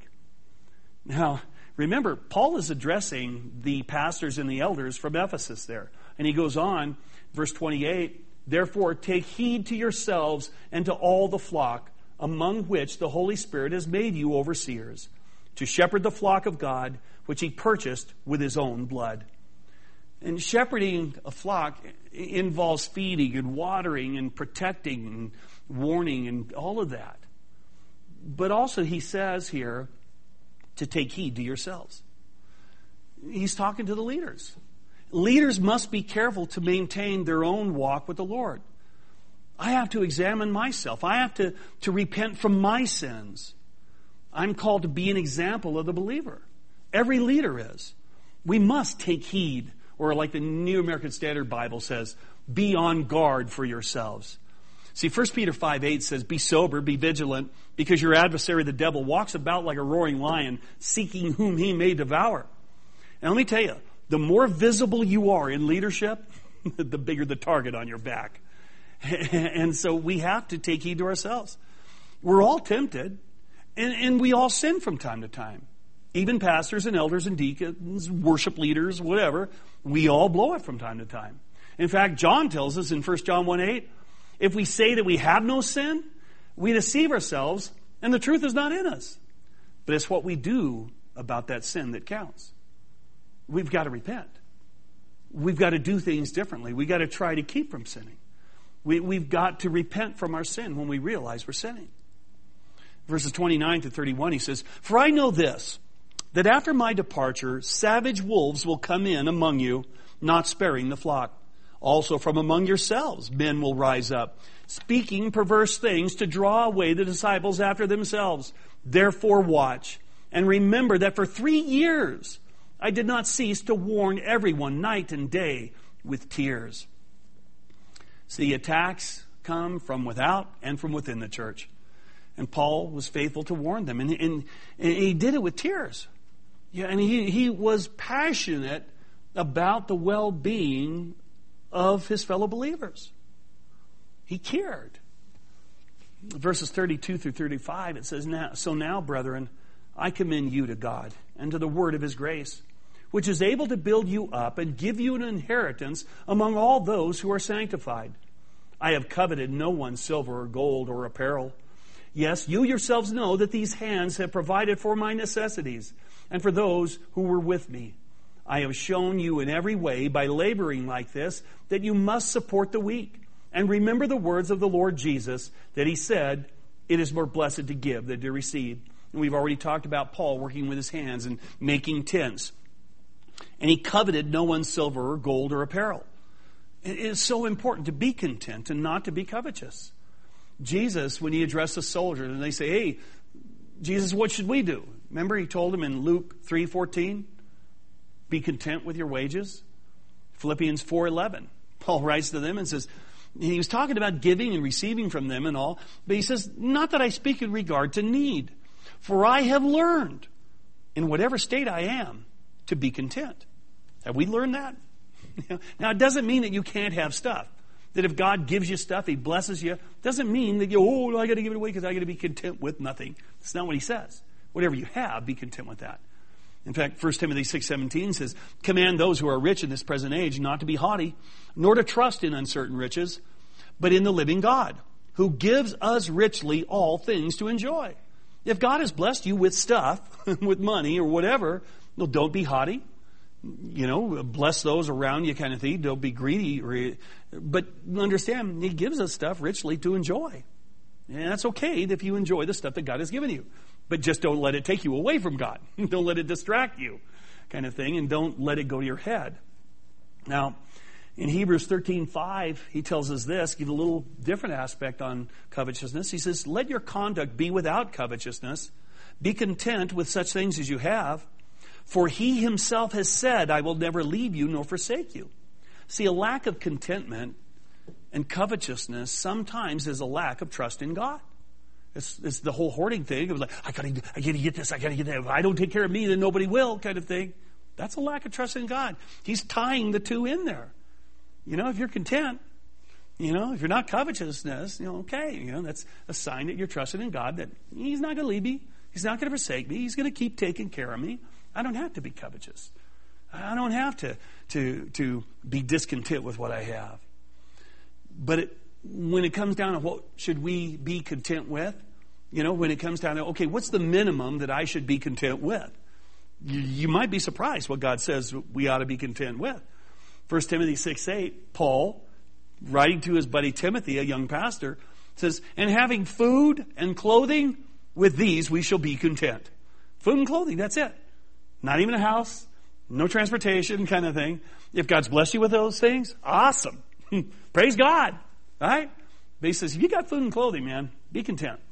A: Now, remember, Paul is addressing the pastors and the elders from Ephesus there. And he goes on, verse twenty-eight, therefore take heed to yourselves and to all the flock, among which the Holy Spirit has made you overseers, to shepherd the flock of God, which he purchased with his own blood. And shepherding a flock involves feeding and watering and protecting and warning and all of that. But also he says here to take heed to yourselves. He's talking to the leaders. Leaders must be careful to maintain their own walk with the Lord. I have to examine myself. I have to, to repent from my sins. I'm called to be an example of the believer. Every leader is. We must take heed, or like the New American Standard Bible says, be on guard for yourselves. See, First Peter five eight says, be sober, be vigilant, because your adversary, the devil, walks about like a roaring lion, seeking whom he may devour. And let me tell you, the more visible you are in leadership, the bigger the target on your back. And so we have to take heed to ourselves. We're all tempted, and, and we all sin from time to time. Even pastors and elders and deacons, worship leaders, whatever, we all blow it from time to time. In fact, John tells us in First John one eight, if we say that we have no sin, we deceive ourselves, and the truth is not in us. But it's what we do about that sin that counts. We've got to repent. We've got to do things differently. We've got to try to keep from sinning. We, we've got to repent from our sin when we realize we're sinning. Verses twenty-nine to thirty-one, he says, for I know this, that after my departure, savage wolves will come in among you, not sparing the flock. Also from among yourselves, men will rise up, speaking perverse things to draw away the disciples after themselves. Therefore watch, and remember that for three years I did not cease to warn everyone night and day with tears. See, attacks come from without and from within the church. And Paul was faithful to warn them. And, and, and he did it with tears. Yeah, and he, he was passionate about the well-being of his fellow believers. He cared. Verses thirty-two through thirty-five, it says, now, so now, brethren, I commend you to God and to the word of his grace, which is able to build you up and give you an inheritance among all those who are sanctified. I have coveted no one's silver or gold or apparel. Yes, you yourselves know that these hands have provided for my necessities and for those who were with me. I have shown you in every way by laboring like this that you must support the weak. And remember the words of the Lord Jesus that he said, it is more blessed to give than to receive. And we've already talked about Paul working with his hands and making tents. And he coveted no one's silver or gold or apparel. It is so important to be content and not to be covetous. Jesus, when he addressed the soldiers, and they say, hey, Jesus, what should we do? Remember he told them in Luke three fourteen, be content with your wages. Philippians four eleven, Paul writes to them and says, and he was talking about giving and receiving from them and all, but he says, not that I speak in regard to need, for I have learned in whatever state I am to be content. Have we learned that? Now, it doesn't mean that you can't have stuff. That if God gives you stuff, he blesses you, doesn't mean that you, oh, I got to give it away because I got to be content with nothing. That's not what he says. Whatever you have, be content with that. In fact, First Timothy six seventeen says, command those who are rich in this present age not to be haughty, nor to trust in uncertain riches, but in the living God, who gives us richly all things to enjoy. If God has blessed you with stuff, with money or whatever, well, don't be haughty. You know, bless those around you kind of thing. Don't be greedy. But understand, he gives us stuff richly to enjoy. And that's okay if you enjoy the stuff that God has given you. But just don't let it take you away from God. Don't let it distract you kind of thing. And don't let it go to your head. Now, in Hebrews thirteen five, he tells us this, give a little different aspect on covetousness. He says, let your conduct be without covetousness. Be content with such things as you have. For he himself has said, I will never leave you nor forsake you. See, a lack of contentment and covetousness sometimes is a lack of trust in God. It's, it's the whole hoarding thing. It was like, I gotta, I gotta get this, I gotta get that. If I don't take care of me, then nobody will kind of thing. That's a lack of trust in God. He's tying the two in there. You know, if you're content, you know, if you're not covetousness, you know, okay, you know, that's a sign that you're trusting in God, that He's not going to leave me. He's not going to forsake me. He's going to keep taking care of me. I don't have to be covetous. I don't have to to to be discontent with what I have. But it, when it comes down to what should we be content with, you know, when it comes down to, okay, what's the minimum that I should be content with? You, you might be surprised what God says we ought to be content with. First Timothy six eight, Paul, writing to his buddy Timothy, a young pastor, says, and having food and clothing, with these we shall be content. Food and clothing, that's it. Not even a house, no transportation kind of thing. If God's blessed you with those things, awesome. Praise God, right? But he says, if you got food and clothing, man, be content.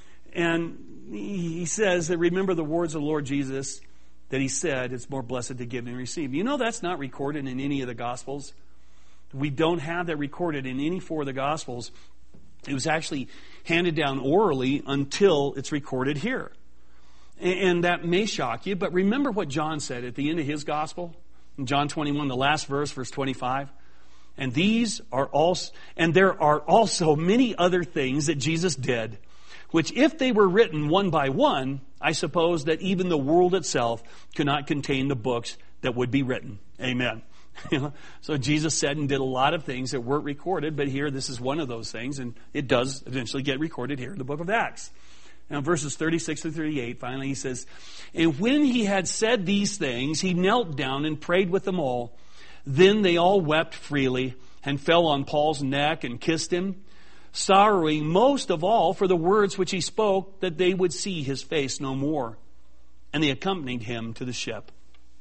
A: And he says that remember the words of the Lord Jesus that he said, it's more blessed to give than receive. You know that's not recorded in any of the Gospels. We don't have that recorded in any four of the Gospels. It was actually handed down orally until it's recorded here. And that may shock you, but remember what John said at the end of his Gospel? In John twenty-one, the last verse, verse twenty-five. And these are also, and there are also many other things that Jesus did, which if they were written one by one, I suppose that even the world itself could not contain the books that would be written. Amen. You know? So Jesus said and did a lot of things that weren't recorded, but here this is one of those things, and it does eventually get recorded here in the book of Acts. Now verses thirty-six to thirty-eight, finally he says, and when he had said these things, he knelt down and prayed with them all. Then they all wept freely and fell on Paul's neck and kissed him, sorrowing most of all for the words which he spoke, that they would see his face no more. And they accompanied him to the ship.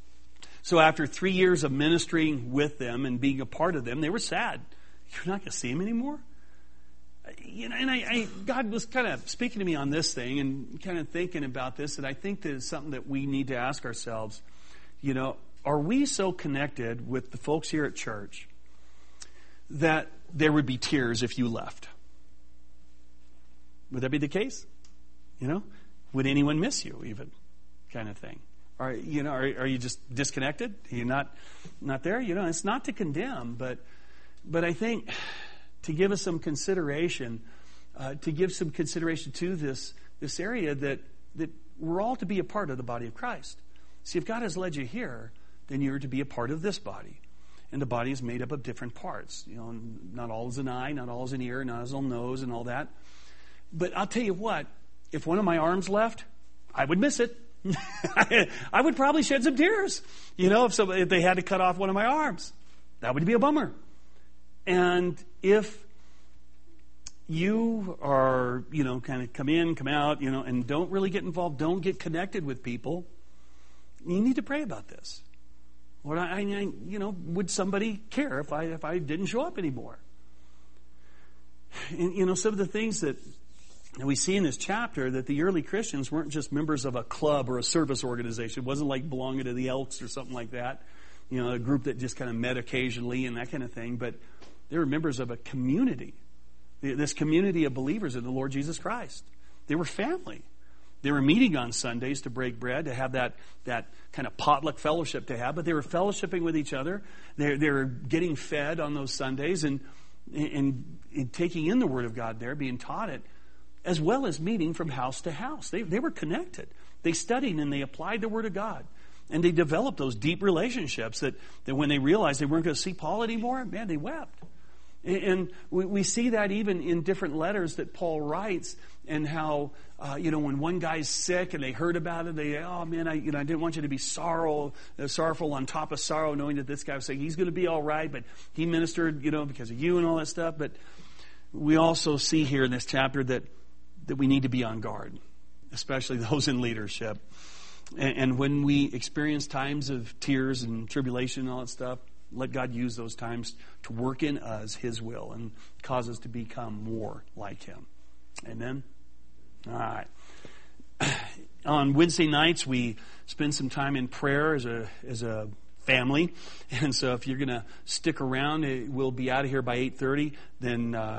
A: So after three years of ministering with them and being a part of them, they were sad. You're not going to see him anymore? You know, and I, I, God was kind of speaking to me on this thing and kind of thinking about this, and I think that it's something that we need to ask ourselves. You know, are we so connected with the folks here at church that there would be tears if you left? Would that be the case? You know, would anyone miss you even, kind of thing? Are you know? Are, are you just disconnected? Are you not not there? You know, it's not to condemn, but but I think to give us some consideration, uh, to give some consideration to this this area that that we're all to be a part of the body of Christ. See, if God has led you here, then you're to be a part of this body, and the body is made up of different parts. You know, not all is an eye, not all is an ear, not all is a nose, and all that. But I'll tell you what: if one of my arms left, I would miss it. I would probably shed some tears, you know, if, somebody, if they had to cut off one of my arms. That would be a bummer. And if you are, you know, kind of come in, come out, you know, and don't really get involved, don't get connected with people, you need to pray about this. Or I, I you know, would somebody care if I if I didn't show up anymore? And, you know, some of the things that And we see in this chapter that the early Christians weren't just members of a club or a service organization. It wasn't like belonging to the Elks or something like that. You know, a group that just kind of met occasionally and that kind of thing. But they were members of a community. This community of believers in the Lord Jesus Christ. They were family. They were meeting on Sundays to break bread, to have that, that kind of potluck fellowship to have. But they were fellowshipping with each other. They they were getting fed on those Sundays and, and, and taking in the Word of God there, being taught it, as well as meeting from house to house. They, they were connected. They studied and they applied the Word of God. And they developed those deep relationships that, that when they realized they weren't going to see Paul anymore, man, they wept. And, and we, we see that even in different letters that Paul writes, and how, uh, you know, when one guy's sick and they heard about it, they, oh man, I, you know, I didn't want you to be sorrow, uh, sorrowful on top of sorrow, knowing that this guy was saying he's going to be all right, but he ministered, you know, because of you and all that stuff. But we also see here in this chapter that that we need to be on guard, especially those in leadership. And, and when we experience times of tears and tribulation and all that stuff, let God use those times to work in us His will and cause us to become more like Him. Amen? All right. On Wednesday nights, we spend some time in prayer as a as a family. And so if you're going to stick around, we'll be out of here by eight thirty. Then... Uh,